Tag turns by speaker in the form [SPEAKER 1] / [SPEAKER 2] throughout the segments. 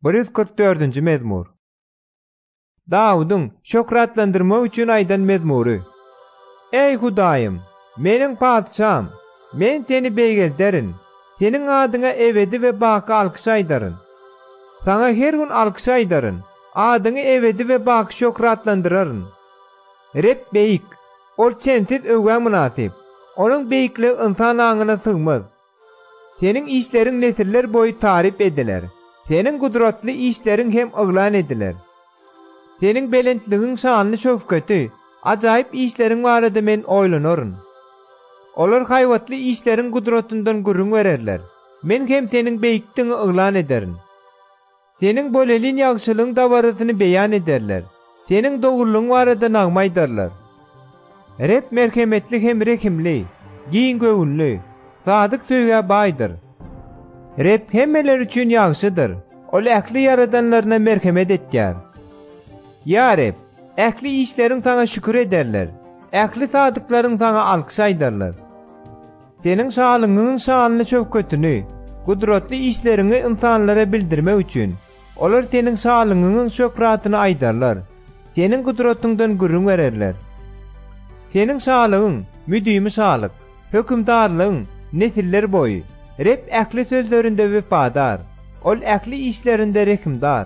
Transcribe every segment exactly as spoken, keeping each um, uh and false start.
[SPEAKER 1] bir yüz kırk dördünji mezmur. Dawud'un şöhratlandyrmak üçin aýdan mezmury. Ey Hudaýym, meniň padşam, men seni beýgelderin. Seniň adyňa ebedi we baky alkyş aýdaryn. Sana her gün alkyş aýdaryn. Adyňy ebedi we baky şöhratlandyraryn. Rep beýik, ol çensiz öwge münasip. Onuň beýikligi insan aňyna sygmaz. Seniň işleriň nesiller boýy tarif ediler. Seniň gudratly işleriň hem oglan ediler. Seniň belentligiň şanly şöwketi, ajaýyp işleriň barada men oýlanaryn. Olar haýwatly işleriň gudratyndan gürrüň bererler. Men hem seniň beýikligiňi oglan ederim. Seniň bolelin ýagşylygyň dabarasyny beýan ederler. Seniň dogurlygyň barada nagmaýdarlar. Rep merhemetli hem rekimli, giň göwünli, sadyk söýge baýdyr. Rep hemmeler üçin ýagşydyr. Ol ähli yaradanlaryna merhemet etýär. Ya Rep, ähli işleriň taňa şükür ederler. Ähli sadyklaryň taňa alkyş aýdarlar. Seniň şalygynyň şanly şöwketini, gudratly işleriňi insanlara bildirmek üçin, olar seniň şalygynyň şöhratyny aýdarlar. Seniň gudratyňdan gürrüň bererler. Seniň şalygyň müdimi şalyk, hökümdarlygyň nesiller boýy. Rep ähli sözlerinde wepadar, ol ähli işlerinde rekimdar.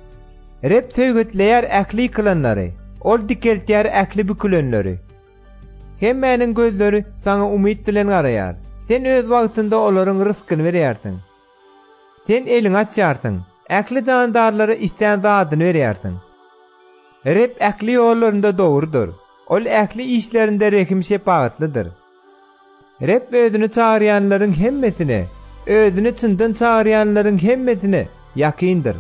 [SPEAKER 1] Rep söýgütleýär ähli kılanlary, ol dikeltýär ähli bükülenleri. Hemmäniň gözleri sana umyt bilen garaýar. Sen öz wagtynda olaryň rızkyny berýärsiň. Sen eliň açýarsyň, ähli jandarlara isän zadyny berýärsiň. Rep ähli ýollarynda dogurdur. Ol ähli işlerinde rekim şepaatlydyr. Rep özüni çağırýanlaryň hemmesine, özüni çyndan çağırýanlaryň hemmesine ýakyndyr.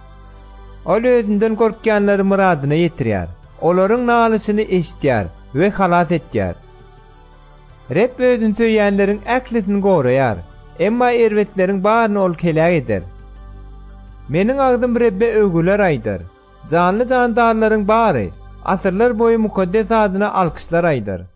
[SPEAKER 1] Ol özünden gorkýanlary muradyna ýetirýär. Olaryň nalyşyny eşitýär we halat etýär. Rep özüni söýýänleriň ählisini goraýar, emma erwetleriň baryny ol kelek eder. Meniň agdym Rebbe öwgüler aýdar. Canly jandarlaryň bary, asyrlar boýy mukaddes adyna alkyşlar aýdar.